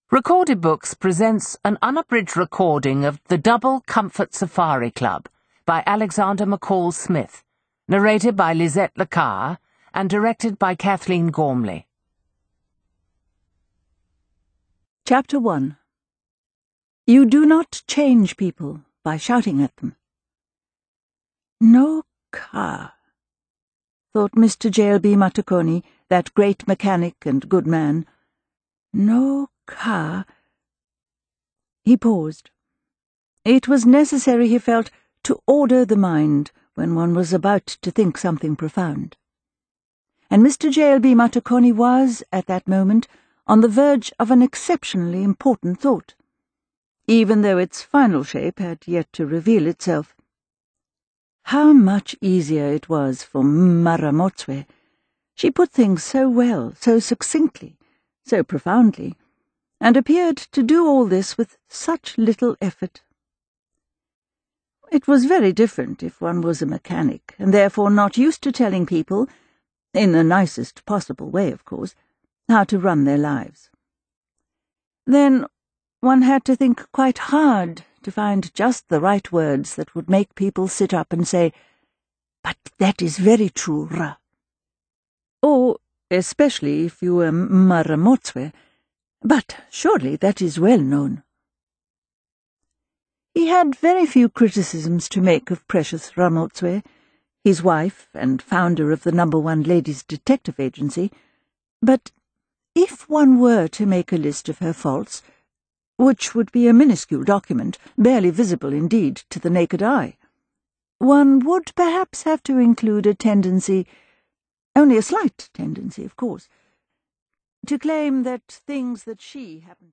Recorded Books presents an unabridged recording of The Double Comfort Safari Club by Alexander McCall Smith, narrated by Lisette Lacar and directed by Kathleen Gormley. Chapter 1. You do not change people by shouting at them. No car, thought Mr. J.L.B. Mattaconi, that great mechanic and good man. No car. He paused. It was necessary, he felt, to order the mind when one was about to think something profound. And Mr. J.L.B. Mattaconi was, at that moment, on the verge of an exceptionally important thought, even though its final shape had yet to reveal itself. How much easier it was for Maramotswe. She put things so well, so succinctly, so profoundly, and appeared to do all this with such little effort. It was very different if one was a mechanic, and therefore not used to telling people, in the nicest possible way, of course, how to run their lives. Then one had to think quite hard to find just the right words that would make people sit up and say, "But that is very true, Ra." Or, especially if you were Maramotswe, "But surely that is well known." He had very few criticisms to make of precious Ramotswe, his wife and founder of the No. 1 Ladies' Detective Agency, but if one were to make a list of her faults, which would be a minuscule document, barely visible indeed to the naked eye, one would perhaps have to include a tendency, only a slight tendency, of course, to claim that things that she happened